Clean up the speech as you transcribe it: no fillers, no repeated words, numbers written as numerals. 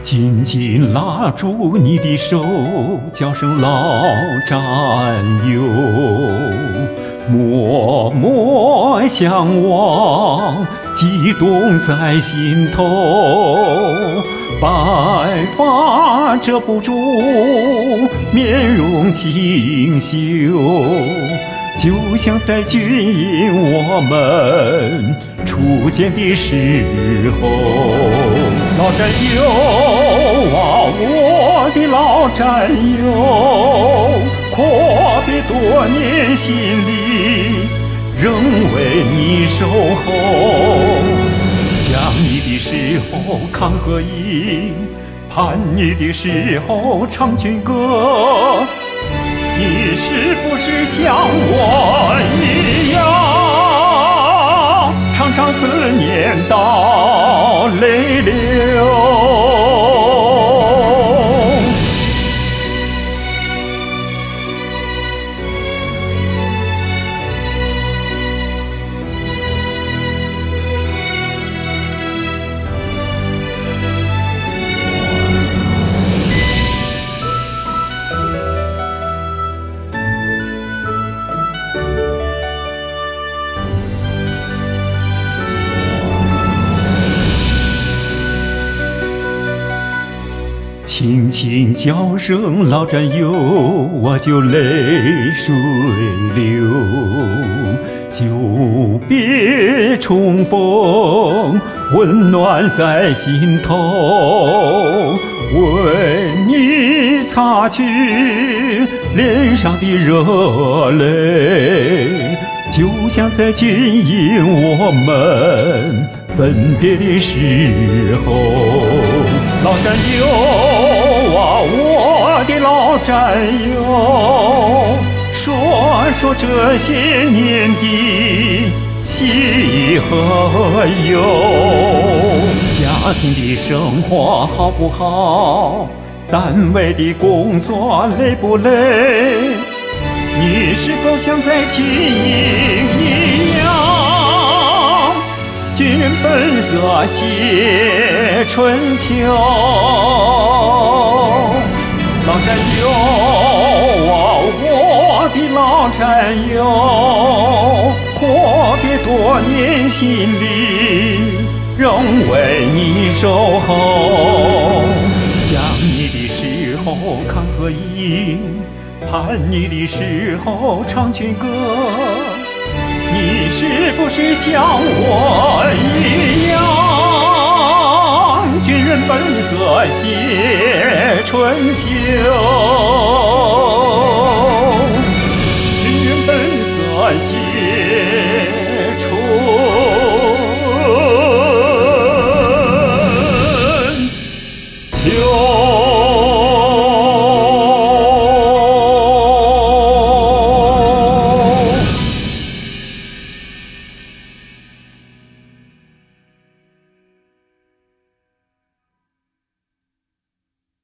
紧紧拉住你的手，叫声老战友，默默相望，激动在心头。白发遮不住，面容清秀，就像在军营我们初见的时候。老战友啊，我的老战友，阔别多年，心里仍为你守候。想你的时候看河影，盼你的时候唱军歌。你是不是像我一样，常常思念到泪流？轻轻叫声老战友，我就泪水流。久别重逢，温暖在心头，为你擦去脸上的热泪，就像在军营我们分别的时候。老战友啊，我的老战友，说说这些年的喜和忧。家庭的生活好不好？单位的工作累不累？你是否像在军营一样，军人本色写春秋？老战友啊，我的老战友，阔别多年，心里仍为你守候。想你的时候看河影，盼你的时候唱军歌。你是不是像我一样，军人本色写春秋？军人本色写